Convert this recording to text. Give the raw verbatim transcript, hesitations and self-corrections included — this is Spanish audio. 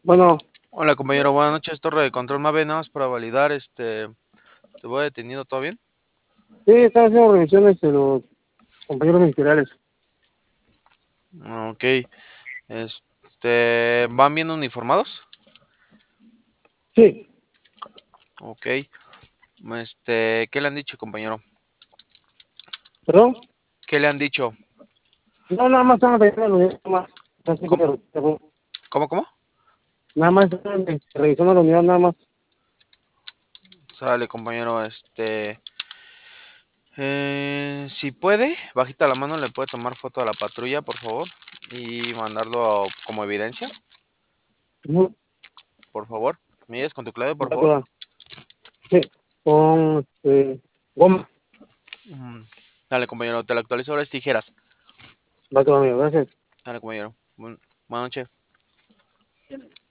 Bueno, Hola compañero, buenas noches, Torre de Control Mave, nada más para validar, este, te voy detenido, ¿todo bien? sí, están haciendo revisiones de los compañeros ministeriales. Ok, este, ¿van bien uniformados? Sí, Ok, este, ¿qué le han dicho, compañero? perdón. ¿Qué le han dicho? No, nada más están revisando la unidad, nada más. Así ¿Cómo, que, pero cómo, cómo? nada más están eh, revisando la unidad, nada más. Sale, compañero, este, eh, si puede, bajita la mano, le puede tomar foto a la patrulla, por favor, y mandarlo como evidencia, Ujú, por favor. ¿Me ayudas con tu clave, por va que favor? va. Sí, con este, goma. Mm, Dale, compañero, te lo actualizo ahora es tijeras. Va que va, amigo, gracias. Dale, compañero. Buen- buenas noches.